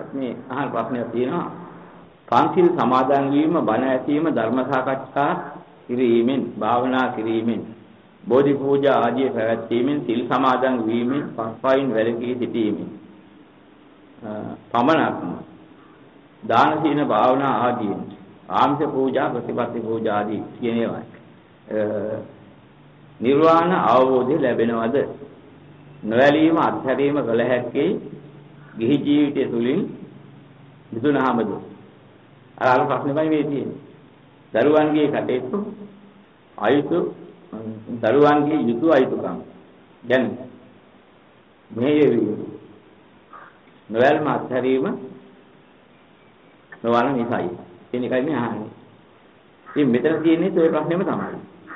මේ අහන ප්‍රශ්නයක් තියෙනවා. පංචිල් සමාදන් වීම, බණ ඇසීම, ධර්ම සාකච්ඡා කිරීමෙන්, භාවනා කිරීමෙන්, බෝධි පූජා ආදී පැවැත්වීමෙන්, සිල් සමාදන් වීමෙන්, පස්පයින් වැළකී සිටීමෙන් පමණක්ම දාන සීන භාවනා ආදී ආමිෂ පූජා, ප්‍රතිපත්ති පූජා ආදී කියන ඒවා නිර්වාණ අවබෝධය ලැබෙනවද? නොඇලීම අත්හැරීම කළ හැක්කේ ගිහි ජීවිතය තුළින් මිදුනහමද? අර ප්‍රශ්නේමයි මේ තියෙන්නේ. දරුවන්ගේ කටයුතු අයුතු දරුවන්ගේ යුතු අයුතුකම් දැන් මේ නොඇල්ම අත්හැරීම නොවන නිසායි. කියන එකයි මේ අහන්නේ. ඉතින් මෙතන තියෙන්නේ ඒ ප්‍රශ්නේම තමයි.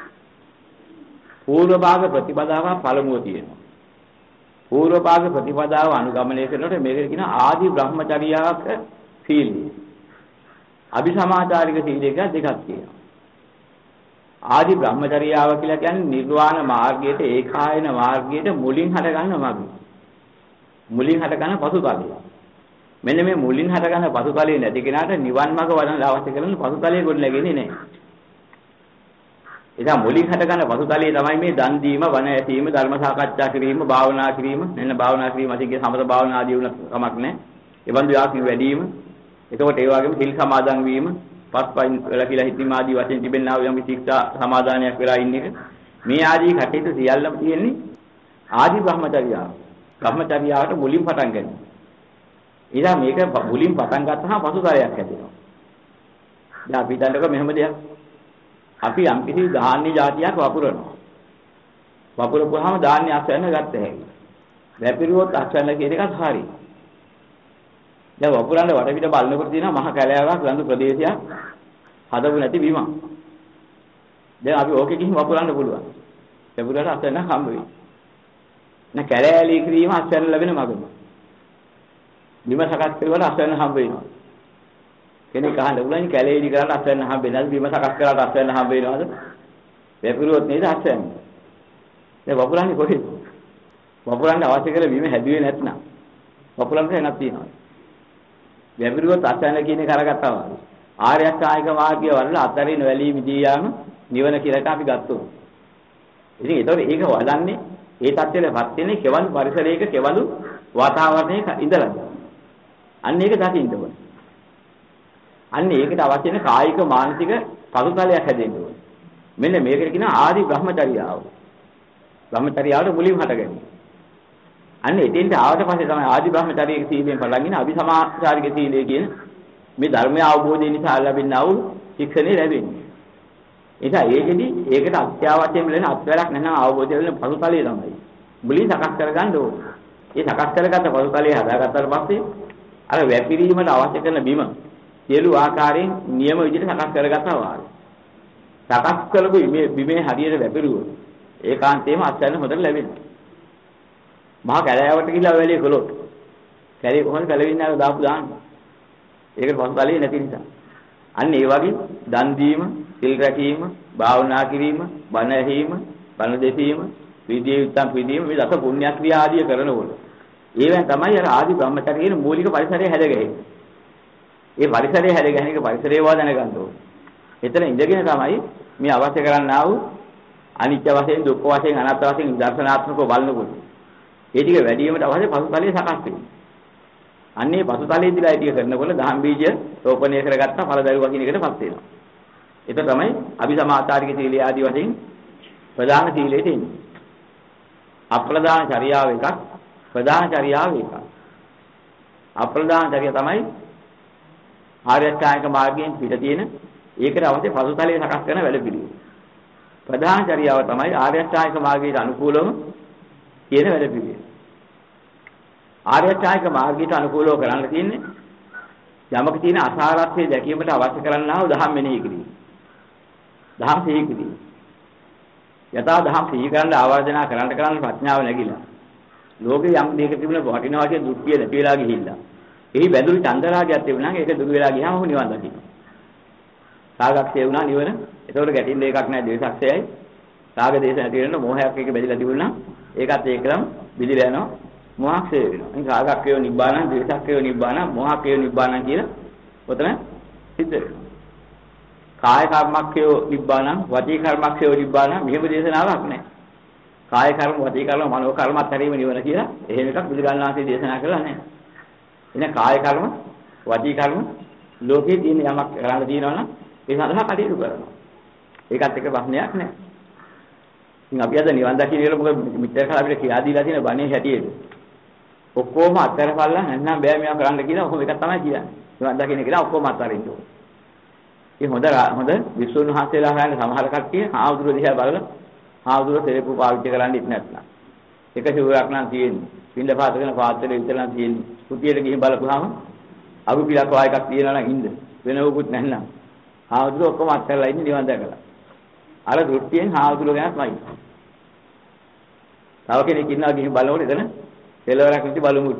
පූර්ව භාග ප්‍රතිපදාව පළමුව තියෙනවා. පූර්ව භාග ප්‍රතිපදාව අනුගමනය කරනකොට මේකට කියන ආදි බ්‍රහ්මචර්යාවක සීලය. අபிසමාචාරික සීලය කියලා දෙකක් තියෙනවා. ආදි බ්‍රහ්මචර්යාව කියලා කියන්නේ නිර්වාණ මාර්ගයට, ඒකායන මාර්ගයට මුලින් හට ගන්න මාර්ගය. මුලින් හට ගන්න පසුතලය. මෙන්න මේ මුලින් හට ගන්න පසුතලයේ නැති කෙනාට නිවන් මාර්ග වඩන්න අවශ්‍ය කරන පසුතලයේ ගොඩ නැගෙන්නේ නැහැ. එදා මුලින් හට ගන්න පසුතලයේ තමයි මේ දන් දීම, වණ ඇසීම, ධර්ම සාකච්ඡා කිරීම, භාවනා කිරීම. මෙන්න භාවනා කිරීම අතිගේ සමත භාවනා ආදී වුණ කමක් නැහැ. ඒ බඳු යාක්ෂි වැඩි වීම. එතකොට ඒ වගේම සිල් සමාදන් වීම, පස්පයින් වෙලා කියලා හිතීම ආදී වශයෙන් තිබෙනා වූ යම් ශික්ෂා සමාදානයක් වෙලා ඉන්න එක. මේ ආදී කටයුතු සියල්ලම තියෙන්නේ ආදි බ්‍රහ්මචර්යාව. බ්‍රහ්මචර්යාවට මුලින් පටන් ගන්න. ඊළඟ මේක මුලින් පටන් ගත්තාම පසුතලයක් හැදෙනවා. දැන් අපි හිතන්නකො මෙහෙම දෙයක්. අපි යම් කිසි ධාන්‍ය જાතියක් වපුරනවා. වපුරපුවාම ධාන්‍ය අස්වැන්න ගත්ත හැකියි. වැපිරුවොත් අස්වැන්න කියන එකත් හරියි. දැන් වපුරන්න වටපිට බලනකොට තියෙනවා මහ කැලෑවක් ලඳු ප්‍රදේශයක් හදපු නැති බිමක්. දැන් අපි ඕකේ ගිහින් වපුරන්න පුළුවන්. වැපුරට අස්වැන්න හම්බ වෙයි. නැ කැලෑලී කිරීම අස්වැන්න ලැබෙන මගම. බිම සකස් කරලා අස්වැන්න හම්බ වෙනවා. කෙනෙක් අහන්න උලන් කැලේලි කරලා අස්වැන්න හම්බ වෙනවද? බිම සකස් කරලා අස්වැන්න හම්බ වෙනවද? වැපිරුවොත් නේද අස්වැන්න. දැන් වපුරන්නේ කොහෙද? වපුරන්න අවශ්‍ය කරලා බිම හැදුවේ නැත්නම් වපුරන්න වෙනක් තියෙනවා. වැපිරුවොත් අස්වැන්න කියන එක අරගත්තා වගේ. ආර්ය අෂ්ටාංගික මාර්ගය වල අතරින් වැලී මිදී යාම නිවන කියලා අපි ගත්තොත්. ඉතින් ඒතකොට ඒක වඩන්නේ ඒ தත්ත්වයටපත් වෙන්නේ කෙවල් පරිසරයක කෙවලු වාතාවරණයක ඉඳලා. අන්න ඒක දකින්න ඕනේ. අන්න ඒකට අවශ්‍ය වෙන කායික මානසික පසුතලයක් හැදෙන්න ඕනේ. මෙන්න මේකට කියන ආදි බ්‍රහ්මචර්යාව. බ්‍රහ්මචර්යාවට මුලින් හටගන්නේ. අන්න එතෙන්ට ආවට පස්සේ තමයි ආදි බ්‍රහ්මචර්යයේ සීලයෙන් පටන්ගෙන අபிසමාචාරික සීලය කියන මේ ධර්මය අවබෝධය නිසා ලැබෙනා වූ ශික්ෂණය ලැබෙන්නේ. ඒකෙදි ඒකට අත්‍යවශ්‍යම වෙන අත්වැරක් නැත්නම් අවබෝධය වෙන පසුතලය තමයි. මුලින් සකස් කරගන්න ඕනේ. ඒ සකස් කරගත්ත පසුතලය හදාගත්තාට පස්සේ අර වැපිරීමට අවශ්‍ය කරන බිම සියලු ආකාරයෙන් නියම විදිහට සකස් කරගත්තා වාගේ. සකස් කළපු මේ බිමේ හරියට වැපිරුවොත් ඒකාන්තයෙන්ම අත්යන හොඳට ලැබෙනවා. මහා කැලෑවට ගිහිල්ලා වැලිය කළොත් කැලේ කොහොමද කැලෙන්නේ අර දාපු දාන්න. ඒකට පසුතලයේ නැති නිසා. අන්න ඒ වගේ දන් දීම, සිල් රැකීම, භාවනා කිරීම, බණ ඇසීම, බණ දෙසීම, විද්‍යාව උත්තම් විදීම මේ දස පුණ්‍ය ක්‍රියා ආදී කරනකොට ඒවෙන් තමයි අර ආදි බ්‍රහ්මචර්යයේ මූලික පරිසරය හැදගැහෙන්නේ. ඒ පරිසරය හැදගැහෙන එක පරිසරය වදන ගන්න ඕනේ. එතන ඉඳගෙන තමයි මේ අවශ්‍ය කරන්නා වූ අනිත්‍ය වශයෙන්, දුක්ඛ වශයෙන්, අනාත්ම වශයෙන් දර්ශනාත්මකව බලනකොට ඒ ටික වැඩිවීමට අවශ්‍ය පසුතලයේ සකස් වෙනවා. අන්නේ පසුතලයේදීලා ඒ ටික කරනකොට දහම් බීජ රෝපණය කරගත්ත ඵලදරුවා කියන එකටපත් වෙනවා. ඒක තමයි අபிසමාචාරික සීලය ආදී වශයෙන් ප්‍රධාන සීලයේ තියෙන්නේ. අප්‍රධාන චර්යාව එකක්, ප්‍රධාන චර්යාව එකක්. අප්‍රධාන චර්ය තමයි ආර්ය අෂ්ටාංගික මාර්ගයෙන් පිට තියෙන ඒකට අවශ්‍ය පසුතලයේ සකස් කරන වැඩපිළිවෙල. ප්‍රධාන චර්යාව තමයි ආර්ය අෂ්ටාංගික මාර්ගයට අනුකූලව කියන වැඩපිළිවෙල. ආර්ය අෂ්ටාංගික මාර්ගයට අනුකූලව කරන්න තියෙන්නේ යමක තියෙන අසාරත්වයේ දැකීමට අවශ්‍ය කරන්නා වූ දහම් මෙනෙහි කිරීම. දහම් සිහි කිරීම. යථා දහම් සිහි කරන්න ආවර්ජනා කරන්න ප්‍රඥාව නැగిලා. ලෝකේ යම් දෙයක තිබුණ වටිනවා කියන දෘෂ්ටිය නැති වෙලා ගිහිල්ලා. එහි බැඳුණු චන්දරාගයක් තිබුණා නම් ඒක දුරු වෙලා ගියාම ඔහු නිවන් දකින්න. රාගක්ෂය වුණා නිවන. ඒතකොට ගැටින්න එකක් නැහැ ද්වේෂක්ෂයයි. රාග දේශ නැති වෙන මොහයක් එක බැඳිලා තිබුණා. ඒකත් ඒකලම බිඳිලා යනවා. මොහක්ෂය වෙනවා. ඒ රාගක්ඛය නිබ්බාන, ද්වේෂක්ඛය නිබ්බාන, මොහක්ඛය නිබ්බාන කියලා ඔතන සිද්ධ වෙනවා. කාය කර්මක්ඛය නිබ්බාන, වචී කර්මක්ඛය නිබ්බාන මෙහෙම දේශනාවක් නැහැ. කාය කර්ම, වචී කර්ම, මනෝ කර්මත් හැරීම නිවන කියලා එහෙම එකක් බුදුගාණන්සේ දේශනා කළා නැහැ. එන කාය කර්ම, වචී කර්ම ලෝකේ තියෙන යමක් කරන්න තියෙනවා නම් ඒ සඳහා කටයුතු කරනවා. ඒකත් එක ප්‍රශ්නයක් නැහැ. ඉතින් අපි අද නිවන් දකින්න කියලා මොකද මිත්‍යා කල අපිට කියලා දීලා තියෙන බණේ හැටියෙද? ඔක්කොම අත්හැරපල්ලා නැත්නම් බෑ මේවා කරන්න කියලා ඔහොම එකක් තමයි කියන්නේ. නිවන් දකින්න කියලා ඔක්කොම අත්හරින්න ඕනේ. ඒ හොඳ විසුණු වහන්සේලා හොයන සමහර කට්ටිය ආවුදුර දිහා බලලා ආවුදුර තෙරපු පාවිච්චි කරන්න ඉන්නේ නැත්නම්. එක සිවුරක් නම් තියෙන්නේ. පින්ඳ පාත කරන පාත්‍රෙ විතර නම් තියෙන්නේ. කුටියට ගිහින් බලපුවාම අරු පිටක් වා එකක් තියෙනවා නම් ඉන්න. වෙන උකුත් නැත්නම්. ආවුදුර ඔක්කොම අත්හැරලා ඉන්නේ නිවන් දැකලා. අර දෘෂ්ටියෙන් ආවුදුර ගැනමයි. තව කෙනෙක් ඉන්නවා ගිහින් බලනකොට එතන කෙලවරක් නැති බලමුත්.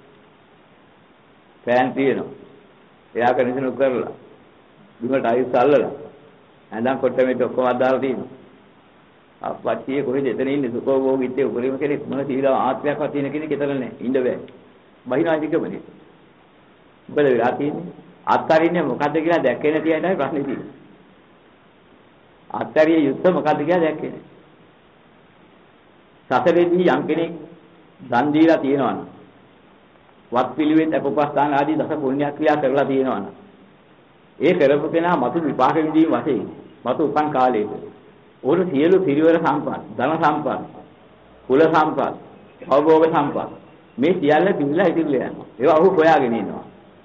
ෆෑන් තියෙනවා. එයා කන්ඩිෂන් උත් කරලා. දුන්නට අයිස් අල්ලලා. ඇඳන් කොට්ටමෙත් ඔක්කොම අදාලා තියෙනවා. අපච්චියේ කොහෙද එතන ඉන්නේ සුඛෝභෝගීත්වයේ උපරිම කෙනෙක් මොන සීලා ආත්මයක්වත් තියෙන කෙනෙක් එතන නැහැ. ඉන්න බෑ. බහිනාදිකමනේ. මොකද වෙලා තියෙන්නේ? අත්තරින්නේ මොකද්ද කියලා දැක්කේ නැති අයටයි ප්‍රශ්නේ තියෙන්නේ. අත්තරිය යුද්ධ මොකද්ද කියලා දැක්කේ නැහැ. සසරේදී යම් කෙනෙක් දන් දීලා තියෙනවනම් වත් පිළිවෙත් අපපස්ථාන ආදී දස පුණ්‍ය ක්‍රියා කරලා තියෙනවනම් ඒ කරපු කෙනා මතු විපාක විඳීම වශයෙන් මතු උපන් කාලයේද ඕන සියලු පිරිවර සම්පත්, ධන සම්පත්, කුල සම්පත්, අවභෝග සම්පත් මේ සියල්ල දිවිලා ඉතිරිලා යනවා. ඒවා ඔහු හොයාගෙන ඉන්නවා.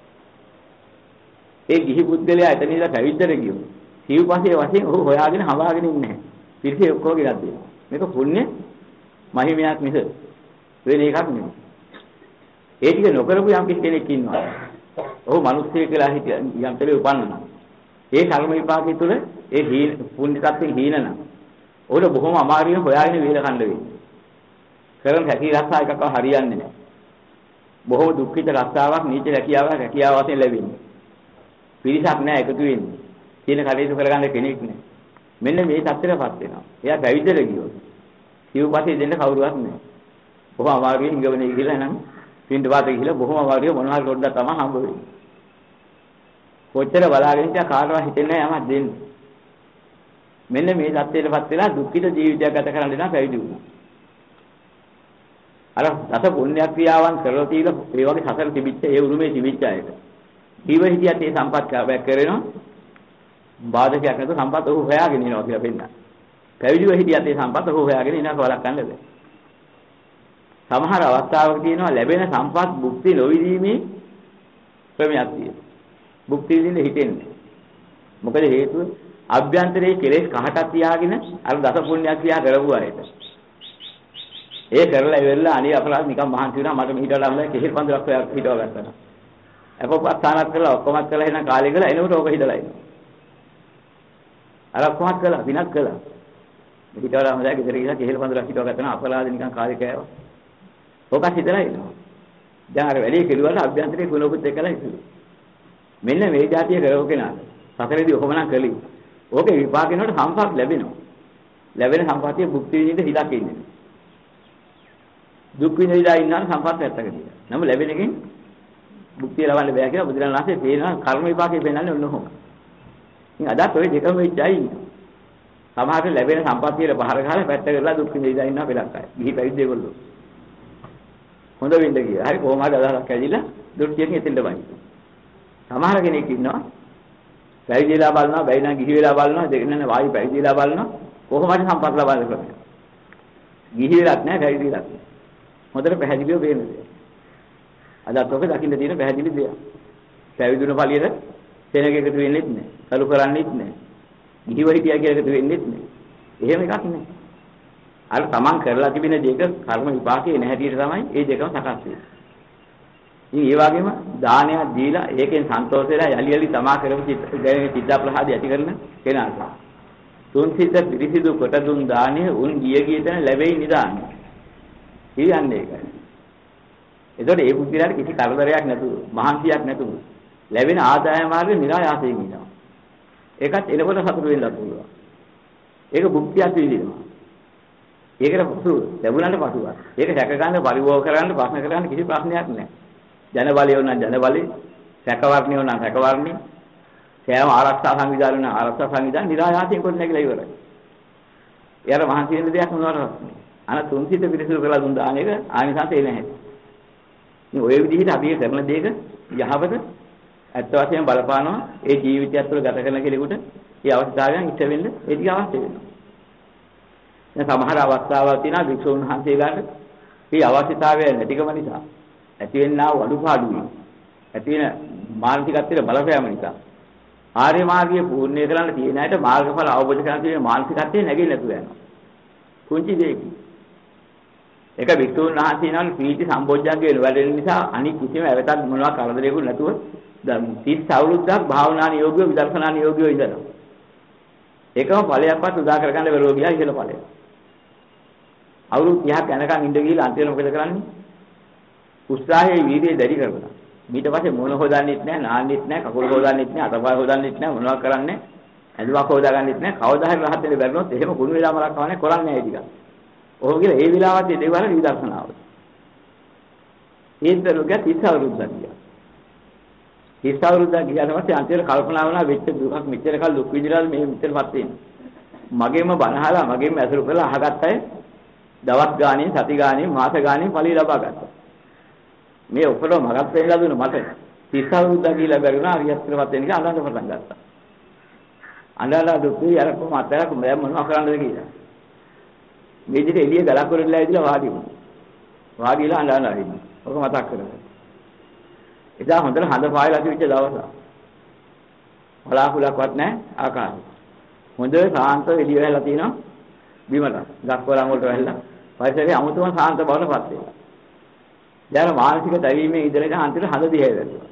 ඒ ගිහි පුද්ගලයා එතන ඉඳලා පැවිද්දට ගියොත් සිව්පස්සේ වශයෙන් ඔහු හොයාගෙන හඹාගෙන ඉන්නේ නැහැ. පිරිසේ ඔක්කොම ගෙනත් දෙනවා. මේක පුණ්‍ය මහිමයක් මිස වෙන එකක් නෙමෙයි. ඒ ටික නොකරපු යම් කෙනෙක් ඉන්නවා. ඔහු මිනිස්සෙක් කියලා හිතිය යම් තලෙ උපන්නා. ඒ කර්ම විපාකයේ තුල ඒ පුණ්‍ය tattෙන් හීනන. ඔහුට බොහොම අමාරුවෙන් හොයාගෙන වේල කණ්ඩ වෙන්නේ. කරන හැකි රස්සා එකක් හරියන්නේ නැහැ. බොහොම දුක්ඛිත රස්සාවක් නීච රැකියාව වශයෙන් ලැබෙන්නේ. පිරිසක් නැහැ එකතු වෙන්නේ. කියන කටයුතු කරගන්න කෙනෙක් නැහැ. මෙන්න මේ tattරපත් වෙනවා. එයා පැවිද්දට ගියොත් සිව්පස්සේ දෙන්න කවුරුවත් නැහැ. බොහොම අමාරුවෙන් ඉංගවනේ ගිහලා නම් පින්ඩ වාතේ ගිහලා බොහොම අමාරුවෙන් මොනවා හරි පොඩ්ඩක් තමයි හම්බ වෙන්නේ. කොච්චර බලාගෙන ඉතියා කාටවත් හිතෙන්නේ නැහැ යමක් දෙන්න. මෙන්න මේ தත්ත්වයටපත් වෙලා දුක්ඛිත ජීවිතයක් ගත කරන්න දෙනා පැවිදි වුණා. අර දස පුණ්‍ය ක්‍රියාවන් කරලා තියලා ඒ වගේ සසර තිබිච්ච ඒ උරුමේ තිබිච්ච අයට. ජීව හිතියත් ඒ සම්පත් කාර්යයක් කරනවා. බාධකයක් නැතුව සම්පත් ඔහු හොයාගෙන ඉනවා කියලා පෙන්නනවා. පැවිදිව හිටියත් ඒ සම්පත ඔහු හොයාගෙන ඉන්නක වළක්වන්න බැහැ. සමහර අවස්ථාවක තියෙනවා ලැබෙන සම්පත් භුක්ති නොවිදීමේ ක්‍රමයක් තියෙනවා. භුක්ති විඳින්න හිතෙන්නේ. මොකද හේතුව අභ්‍යන්තරයේ කෙලෙස් කහටක් තියාගෙන අර දස පුණ්‍ය ක්‍රියා කරපු අයට. ඒ කරලා ඉවරලා අනේ අපරාධ නිකන් මහන්සි වෙනවා මට මෙහිට වඩා හොඳයි කෙහෙල් පඳුරක් හිටව ගන්නවා. අපපස්ථානක් කරලා ඔක්කොමත් කරලා එන කාලේ ගලා එනකොට ඕක හිටලා ඉන්නවා. අර ඔක්කොමත් කළා විනාක් කළා. මෙහිට වඩා හොඳයි ගෙදර ගිහලා කෙහෙල් පඳුරක් හිටව ගන්නවා අපරාධ නිකන් කාලේ කෑවා. ඕක හිටලා ඉන්නවා. දැන් අර වැඩි කෙළුවට අභ්‍යන්තරයේ කුණොකුත් එක්කලා ඉතුරු. මෙන්න මේ જાතිය කරව කෙනාට සතරේදී ඔහොමනම් කළේ. ඕකේ විපාකිනකොට සම්පත් ලැබෙනවා. ලැබෙන සම්පතිය භුක්ති විඳින්න හිතක් ඉන්නේ. දුක් විඳිලා ඉන්නාම සම්පත් නැත්තකදී. නම ලැබෙන එකෙන් භුක්තිය ලබන්න බෑ කියලා බුදුරජාණන් වහන්සේ පේනවා කර්ම විපාකේ පෙන්නන්නේ ඔන්න ඔහොම. ඉතින් අදත් ඔය දෙකම වෙච්චයි ඉන්නේ. සමහරට ලැබෙන සම්පත්තියට පහර ගහලා පැත්ත කරලා දුක් විඳිලා ඉන්නවා පෙලක් අය. ගිහි පැවිදි ඒගොල්ලෝ. හොඳ වෙන්න කියලා. හරි කොහොම හරි අදහසක් ඇවිල්ලා දෘෂ්ටියකින් එතෙන්ට බයි. සමහර කෙනෙක් ඉන්නවා පැවිදිලා බලනවා, බැයි නම් ගිහි වෙලා බලනවා, දෙක නෑ වායි පැවිදිලා බලනවා, කොහොම හරි සම්පත් ලබන්න කරනවා. ගිහි වෙලත් නෑ, පැවිදිලත් නෑ. හොඳට පැහැදිලිව වෙන්නේ. අදත් ඔක දකින්න තියෙන පැහැදිලි දෙයක්. පැවිදුණු ඵලියට සෙනග එකතු වෙන්නෙත් නෑ, කලු කරන්නෙත් නෑ. ගිහිව හිටියා කියලා එකතු වෙන්නෙත් නෑ. එහෙම එකක් නෑ. අර තමන් කරලා තිබෙන දෙක කර්ම විපාකේ නැහැටියට තමයි මේ දෙකම සකස් වෙන්නේ. ඉතින් ඒ වගේම දානයක් දීලා ඒකෙන් සන්තෝෂ වෙලා යලි යලි තමා කරපු චිත්ත ප්‍රහාදී ඇති කරන කෙනාට තුන් සිත පිරිසිදු කොට දුන් දාණය උන් ගිය ගියතන ලැබෙයි නිදාන. කියන්නේ ඒකයි. ඒතකොට ඒ පුද්ගලයාට කිසි කරදරයක් නැතුව මහන්සියක් නැතුව ලැබෙන ආදාය මාර්ගය નિરાයාසයෙන් ඉනවා. ඒකත් එනකොට සතුට වෙන්නත් පුළුවන්. ඒක භුක්තියක් විඳිනවා. ඒකට පසු ලැබුණාට පසුව. ඒක සැක ගන්න පරිභෝග කරන්න ප්‍රශ්න කරන්න කිසි ප්‍රශ්නයක් නැහැ. ජන බලය වුණා ජන බලය, සැකවර්ණිය වුණා සැකවර්ණිය. සෑම ආරක්ෂා සංවිධාන වුණා ආරක්ෂා සංවිධාන නිරායාසයෙන් කොට නැගිලා ඉවරයි. එයාට මහන්සි වෙන දෙයක් මොනවද? අන තුන්සිත පිරිසිදු කරලා දුන් දාන එක ආනිසංස එන්නේ නැහැ. මේ ඔය විදිහට අපි කරන දෙයක යහපත ඇත්ත වශයෙන්ම බලපානවා ඒ ජීවිතයත් තුළ ගත කරන කෙනෙකුට ඒ අවස්ථාවෙන් ඉස්ස වෙන්න ඒ ටික අවශ්‍ය වෙනවා. දැන් සමහර අවස්ථාවල් තියෙනවා වික්ෂුන් වහන්සේලාට මේ අවශ්‍යතාවය නැතිකම නිසා ඇතිවෙනා වූ අඩුපාඩුයි ඇති වෙන මානසිකත්වයේ බලපෑම නිසා ආර්ය මාර්ගය පූර්ණේ කරන්න තියෙන ඇයට මාර්ගඵල අවබෝධ කරගන්න තියෙන මානසිකත්වයේ නැගෙන්නේ නැතුව යනවා. කුංචි දෙයකින්. ඒක වික්ෂුන් වහන්සේනවල පීති සම්බොජ්ජංගේ වැඩෙන නිසා අනික් කිසිම ඇවතක් මොනවා කරදරයක්වත් නැතුව 30 අවුරුද්දක් භාවනා නියෝගියෝ විදර්ශනා නියෝගියෝ ඉඳලා. ඒකම ඵලයක්වත් උදා කරගන්න බැරුව ගියා ඉහළ ඵලය. අවුරුදු 30ක් යනකම් ඉඳ ගිහලා අන්තිමට මොකද කරන්නේ? උත්සාහයේ වීර්යය දැඩි කරගන්න. ඊට පස්සේ මොන හොදන්නෙත් නැහැ, නාන්නෙත් නැහැ, කකුල් හොදන්නෙත් නැහැ, අතපය හොදන්නෙත් නැහැ, මොනවා කරන්නේ? ඇඳුමක් හොදාගන්නෙත් නැහැ. කවදා හරි රහත් වෙන්න බැරිනොත් එහෙම කුණු වෙලා මලක් කවන්නේ කරන්නේ නැහැ ටික. ඔහොම කියලා ඒ විලාවත් ඒ දේවල් විදර්ශනාව. ඒතරෝගය 30 අවුරුද්දක් ගියා. 30 අවුරුද්දක් ගියාට පස්සේ අන්තිමට කල්පනා වුණා වෙච්ච දුකක් මෙච්චර කල් දුක් විඳලා මේ මෙච්චරපත් වෙන්නේ. මගෙම බනහලා මගෙම ඇසුරු කරලා අහගත්ත අය දවස් ගානේ, සති ගානේ, මාස ගානේ ඵලෙ ලබා ගත්තා. මේ උපරව මගක් වෙන්නලා දුන්න මට 30 අවුරුද්දක් ගිහිලා බැරිුණා හරියටපත් වෙන එක අඳන්න පටන් ගත්තා. අඳලා දුකේ අර කොහොමද මොනවා කරන්නද කියලා. මේ විදිහට එළිය ගලක් වලට ඇවිදලා වාඩි වුණා. වාඩිලා අඳලා ඉන්න. ඔක මතක් කරගන්න. එදා හොඳට හඳ පායලා තිබිච්ච දවස. බලාකුලක්වත් නැහැ ආකාශය. හොඳ සාන්ත එළිය වෙලා තිනවා බිමට. ගස් වලන් වලට වැහිලා පරිසරයේ අමුතුම සාන්ත බවටපත් වෙනවා. දැන් මානසික දැවීමේ ඉඳලා අන්තිමට හඳ දිහා වැළුවා.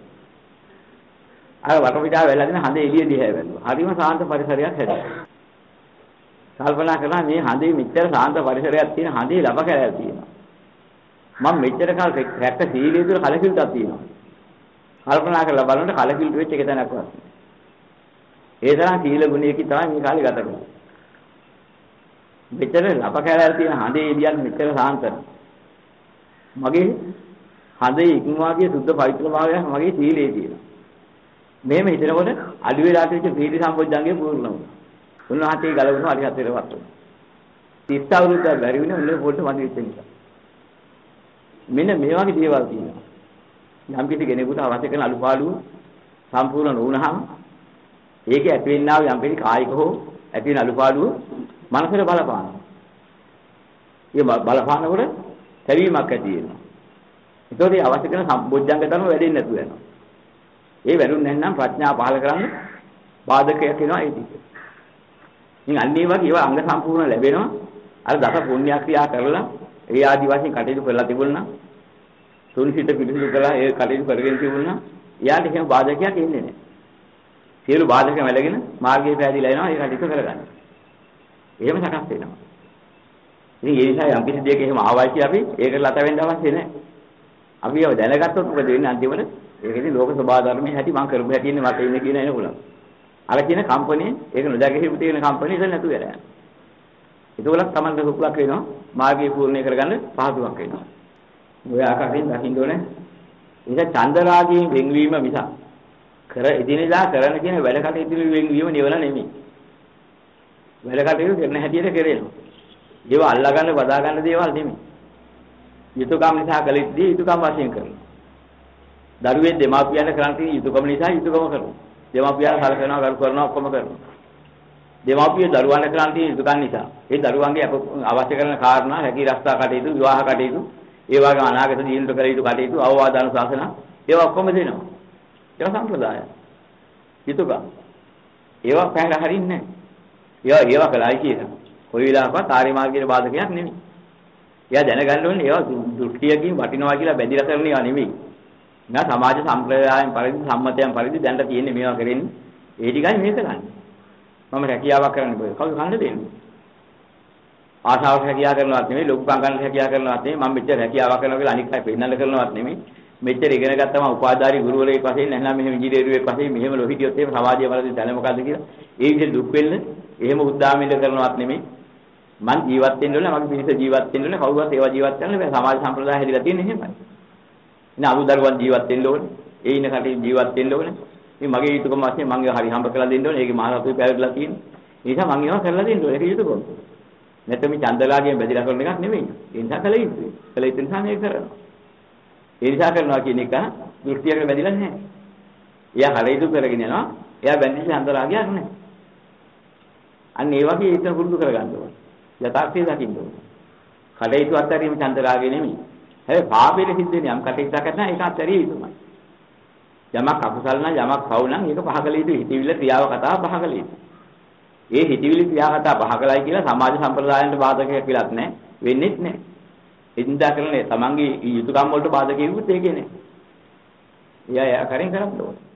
අර වටපිටාව වෙලා දෙන හඳ එළිය දිහා වැළුවා. හරිම සාන්ත පරිසරයක් හැදුවා. කල්පනා කරලා මේ හඳේ මෙච්චර සාන්ත පරිසරයක් තියෙන හඳේ ලබ කැලයක් තියෙනවා. මම මෙච්චර කාල රැක්ක සීලයේ තුල කලකිරුණක් තියෙනවා. කල්පනා කරලා බලනකොට කලකිරුට වෙච්ච එක තැනක් වත්. ඒ තරම් සීල ගුණයකින් තමයි මේ කාලේ ගත කරන්නේ. මෙච්චර ලබ කැලයක් තියෙන හඳේ එළියන් මෙච්චර සාන්ත. මගේ හඳේ ඉක්මවාගේ සුද්ධ පවිත්‍ර භාවයක් මගේ සීලයේ තියෙනවා. මෙහෙම හිතනකොට අඩු වෙලා තියෙච්ච පීති සම්පොඥංගේ පූර්ණ වුණා. උන්වහන්සේ ගලවන අරිහත්ත්වයටපත් වුණා. 30 අවුරුද්දක් බැරි වුණේ උන්නේ පොඩ්ඩ මදි වෙච්ච නිසා. මෙන්න මේ වගේ දේවල් තියෙනවා. යම් කිසි කෙනෙකුට අවශ්‍ය කරන අලුපාඩුව සම්පූර්ණ නොවුනහම ඒකේ ඇති වෙන්නා වූ යම් කිසි කායික හෝ ඇති වෙන අලුපාඩුව මනසට බලපානවා. ඒ බලපානකොට තැවීමක් ඇති වෙනවා. ඒතකොට ඒ අවශ්‍ය කරන සම්බොජ්ජංග ධර්ම වැඩෙන්නේ නැතුව යනවා. ඒ වැඩුන්නේ නැත්නම් ප්‍රඥා පහල කරන්න බාධකයක් වෙනවා ඒ ටික. ඉතින් අන්නේ වගේ ඒවා අංග සම්පූර්ණ ලැබෙනවා. අර දස පුණ්‍ය ක්‍රියා කරලා ඒ ආදි වශයෙන් කටයුතු කරලා තිබුණා. තුන්සිත පිළිසිදු කළා ඒ කටයුතු කරගෙන තිබුණා. එයාට එහෙම බාධකයක් එන්නේ නැහැ. සියලු බාධක වැළගෙන මාර්ගයේ පෑදීලා එනවා ඒ කටයුතු කරගන්න. එහෙම සකස් වෙනවා. ඉතින් ඒ නිසා යම් කිසි දෙයක එහෙම ආවයි කියලා අපි ඒකට ලත වෙන්න අවශ්‍ය නැහැ. අපි ඒව දැනගත්තොත් මොකද වෙන්නේ අන්තිමට? ඒකදී ලෝක ස්වභාව ධර්මයේ හැටි මම කරපු හැටි ඉන්නේ මට ඉන්නේ කියන එන උලක්. අර කියන කම්පණියේ ඒක නොදැකීම තියෙන කම්පණිය ඉතින් නැතු වෙලා යනවා. ඒකවලක් Tamanට සුඛලක් වෙනවා මාර්ගය පූර්ණේ කරගන්න පහසුවක් වෙනවා. ඔය ආකාරයෙන් දකින්න ඕනේ. ඒක චන්දරාගයෙන් වෙන්වීම මිස කර එදිනෙදා කරන කියන වැඩ කටයුතු වෙන්වීම නිවන නෙමෙයි. වැඩ කටයුතු කරන හැටියට කරේනවා. ඒව අල්ලා ගන්න බදා ගන්න දේවල් නෙමෙයි. යුතුයකම් නිසා කළෙද්දී යුතුයකම් වශයෙන් කරනවා. දරුවේ දෙමාපියන් කරන් තියෙන යුතුයකම නිසා යුතුයකම කරනවා. දෙමාපියන් සලකනවා කරු කරනවා ඔක්කොම කරනවා. දෙමාපිය දරුවන් කරන් තියෙන යුතුයකම් නිසා ඒ දරුවන්ගේ අවශ්‍ය කරන කාරණා හැකි රස්තා කටයුතු විවාහ කටයුතු ඒ වගේ අනාගත ජීවිත කළ යුතු කටයුතු අවවාද අනුශාසන ඒවා ඔක්කොම දෙනවා. ඒක සම්ප්‍රදාය. යුතුයකම්. ඒවා පැහැර හරින්නේ නැහැ. ඒවා කළයි කියන. කොයි වෙලාවකවත් ආර්ය මාර්ගයේ බාධකයක් නෙමෙයි. එයා දැනගන්න ඕනේ ඒවා දෘෂ්ටියකින් වටිනවා කියලා බැඳිලා කරන ඒවා නෙමෙයි. නා සමාජ සම්ප්‍රදායන් පරිදි සම්මතයන් පරිදි දැනට තියෙන්නේ මේවා කරන්නේ. ඒ ටිකයි මේක ගන්න. මම රැකියාවක් කරන්න බෑ. කවුද කන්න දෙන්නේ? ආශාවක් රැකියාව කරනවත් නෙමෙයි, ලොකුකම් ගන්න රැකියාව කරනවත් නෙමෙයි. මම මෙච්චර රැකියාවක් කරනවා කියලා අනික් අය පෙන්නන්න කරනවත් නෙමෙයි. මෙච්චර ඉගෙන ගත්තම උපාධාරී ගුරුවරයෙක් වශයෙන් නැත්නම් මෙහෙම ඉංජිනේරුවෙක් වශයෙන් මෙහෙම ලොහිටියොත් එහෙම සමාජය වලදී දැන මොකද්ද කියලා. ඒ විදිහට දුක් වෙන්න එහෙම උද්දාමින්ද කරනවත් නෙමෙයි. මං ජීවත් වෙන්න ඕනේ මගේ පිරිස ජීවත් වෙන්න ඕනේ කවුරුත් ඒවා ජීවත් කරන්න බෑ සමාජ සම්ප්‍රදාය හැදිලා තියෙන්නේ එහෙමයි. ඉතින් අමුදරුවන් ජීවත් වෙන්න ඕනේ. ඒ ඉන්න කටේ ජීවත් වෙන්න ඕනේ. ඉතින් මගේ යුතුයකම වශයෙන් මං ඒවා හරි හම්බ කරලා දෙන්න ඕනේ. ඒකේ මහරතුයි පැවැදලා තියෙන්නේ. ඒ නිසා මං ඒවා කරලා දෙන්න ඕනේ. ඒක යුතුයකම. නැත්නම් මේ චන්දලාගෙන් බැඳලා කරන එකක් නෙමෙයි. ඒ නිසා කළ යුතුයි. කළ යුතු නිසා මේක කරනවා. ඒ නිසා කරනවා කියන එක දෘෂ්ටියකට බැඳිලා නැහැ. එයා හරියටු කරගෙන යනවා. එයා බැඳිච්ච චන්දලාගයක් නැහැ. අන්න ඒ වගේ ඒක පුරුදු කරගන්න ඕනේ. යථාර්ථය දකින්න ඕනේ. කටයුතු අත්හැරීම චන්දරාගේ නෙමෙයි. හැබැයි පාපෙට සිද්ධ වෙන යම් කටයුත්තක් කරනවා ඒක අත්හැරිය යුතුමයි. යමක් අකුසල නම් යමක් පව් නම් ඒක පහකල යුතු හිතවිල්ල ක්‍රියාව කතාව පහකල යුතු. ඒ හිතවිලි ක්‍රියාව කතාව පහකලයි කියලා සමාජ සම්ප්‍රදායන්ට බාධකයක් කියලාත් නැහැ. වෙන්නේත් නැහැ. ඉඳා කරන්නේ තමන්ගේ යුතුයකම් වලට බාධක කිව්වොත් ඒකේ නැහැ. එයා කරින් කරන්න ඕනේ.